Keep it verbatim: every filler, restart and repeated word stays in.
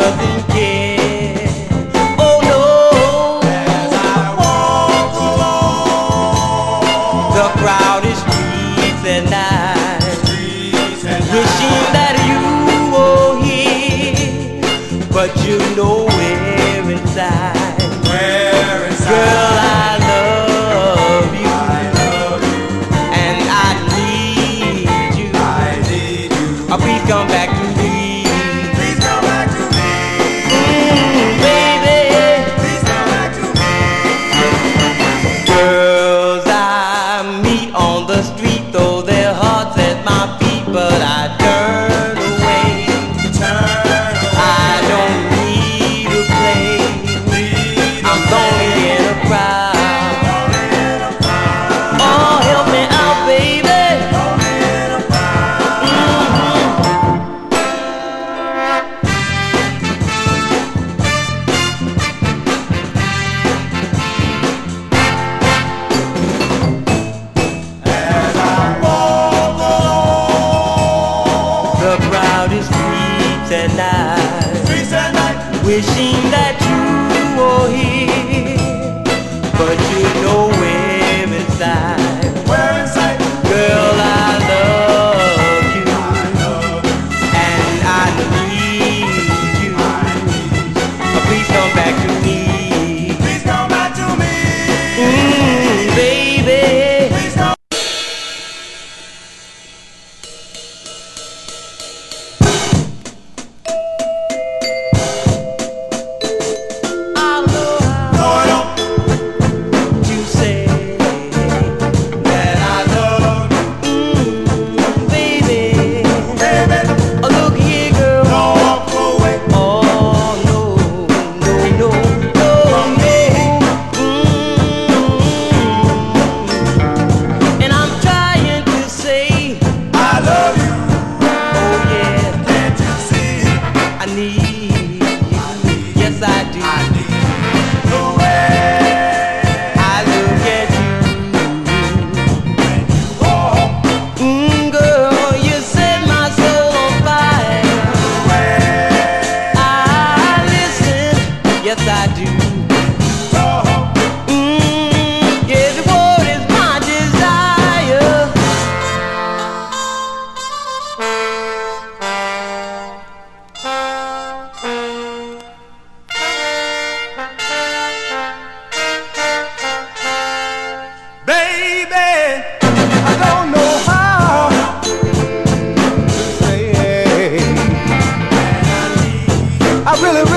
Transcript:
doesn't care. Oh no, as I walk along the crowded streets at night, wishing that you were here, but you know we're inside. Where inside? Girl, I love you, I love you, and I need you. I need you. Oh, please come back to me. Please come back to me. Mm, baby. Please come back to me. Girls I meet on the street, throw their hearts at my feet, but I turn away. Turn away. I don't need to play. Need I'm lonely in a crowd. Lonely in a crowd. Oh, help me out, baby. Lonely in a crowd. As I walk along The crowded streets at night, streets at night, wishing that you were here, but you know we're inside. we're inside. Girl, I love you, I love you. and I need you. Oh, please come back to me. Please come back to me. Mm, baby. Please come. I love No, I don't. you say That I love you, mm, baby. baby. Oh, look here, girl. Don't walk away. Oh no, no, no, no, no. Mm. And I'm trying to say, I love you. oh yeah, Can't you see? I need you. Yes, I do. I need the way I look at you. when you walk Mm, girl, you set my soul on fire. away. I listen. Yes, I do. Talk. Mm, yeah, the word is my desire. Baby, I don't know how to say. I really,